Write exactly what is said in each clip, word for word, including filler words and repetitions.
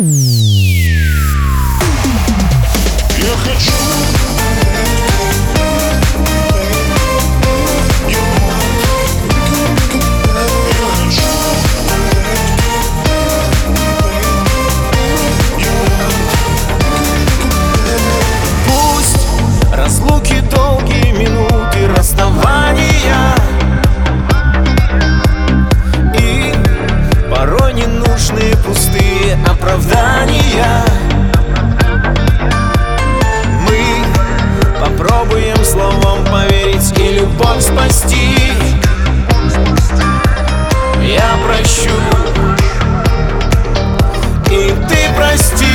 Я хочу. Разлуки, долгие минуты расставания, и порой ненужные пустые оправдания. Мы попробуем словом поверить и любовь спасти. Я прощу, и ты прости.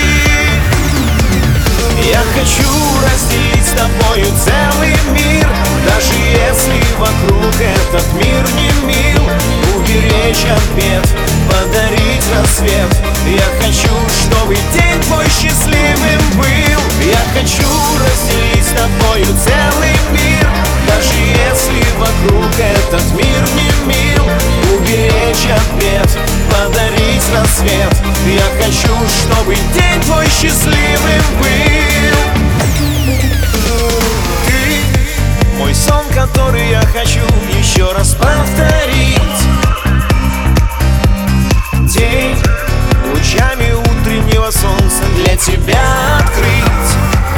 Я хочу разделить с тобою целый мир, даже если вокруг этот мир не мил. Уберечь от бед, подарить рассвет. Я хочу, чтобы день твой счастливым был. Я хочу разделить с тобою целый мир, даже если вокруг этот мир не мил. Уберечь от бед, подарить рассвет. Я хочу, чтобы день твой счастливым был. Ты мой сон, который я хочу еще раз повторить. День лучами утреннего солнца для тебя открыть.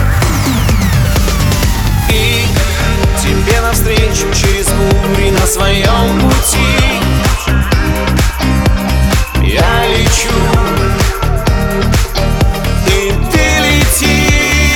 И тебе навстречу через бури на своем пути я лечу, и ты лети.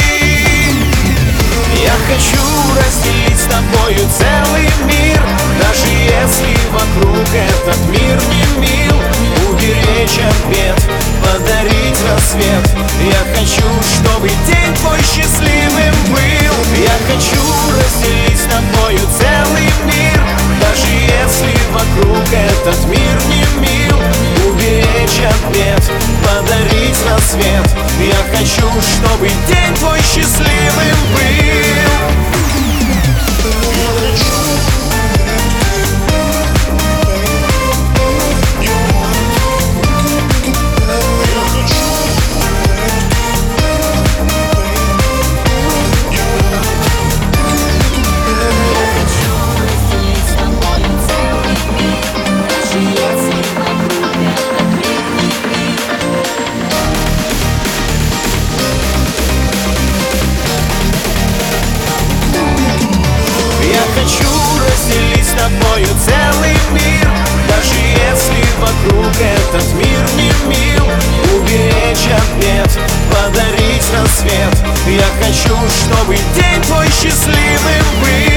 Я хочу разделить с тобою целый мир, даже если вокруг этот мир не мил. Уберечь от бед, подарить рассвет. Я хочу, чтобы день твой счастливым был. Я хочу разделить с тобою целый мир, даже если вокруг этот мир не мил. Уберечь от бед, подарить рассвет. Я хочу, чтобы день твой счастливым был. Хочу разделить с тобою целый мир, даже если вокруг этот мир не мил. Уберечь от бед, подарить рассвет. Я хочу, чтобы день твой счастливым был.